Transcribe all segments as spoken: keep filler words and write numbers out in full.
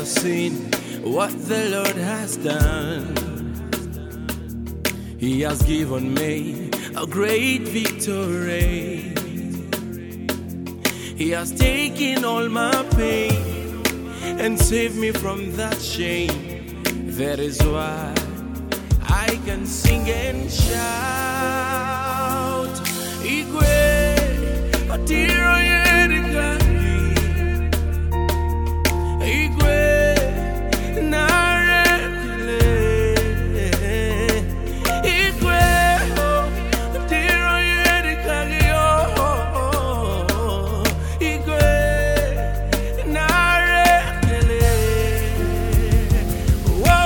or seen what the Lord has done. He has given me a great victory. He has taken all my pain and saved me from that shame. That is why I can sing and shout. Igwe, Atiro Yerikaki. Igwe, Narekile. Igwe, Atiro Yerikaki. Igwe, Narekile. Whoa.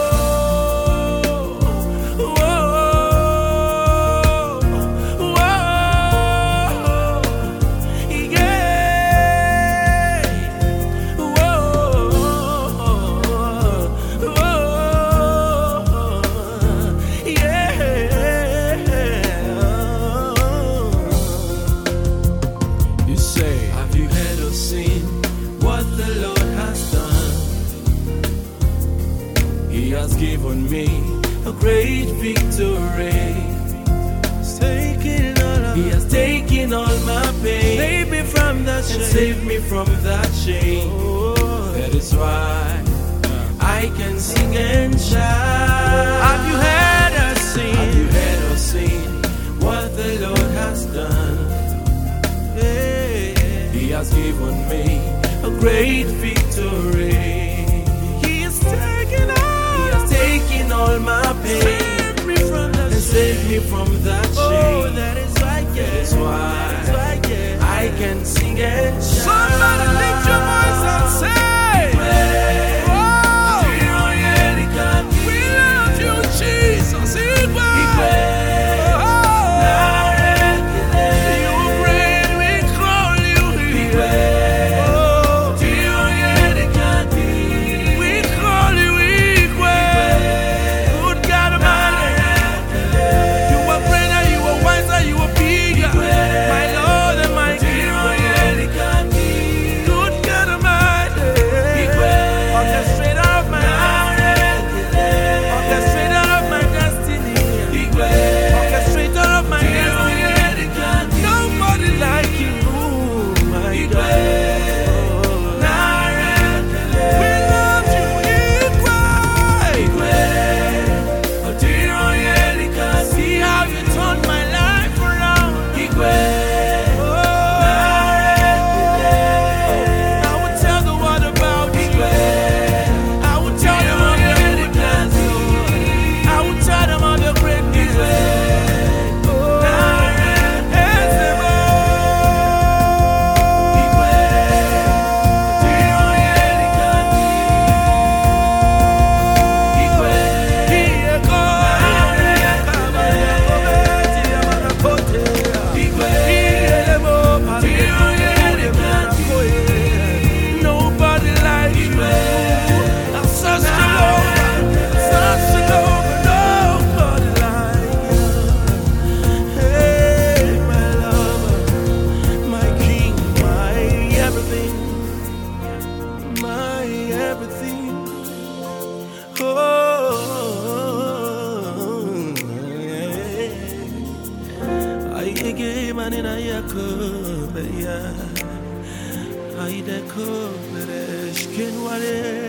He has given me a great victory. He has taken all my pain, saved me from that shame, saved me from that shame. Oh, that is why I can sing and shout. Have you heard or seen? Have you heard or seen what the Lord has done? Yeah. He has given me a great victory. All my pain, save me from that and save me from that shame. Oh, that is why, yeah. That is why, that is why yeah. I can sing and shout. Somebody lift your voice and say, oh, we love you, Jesus. I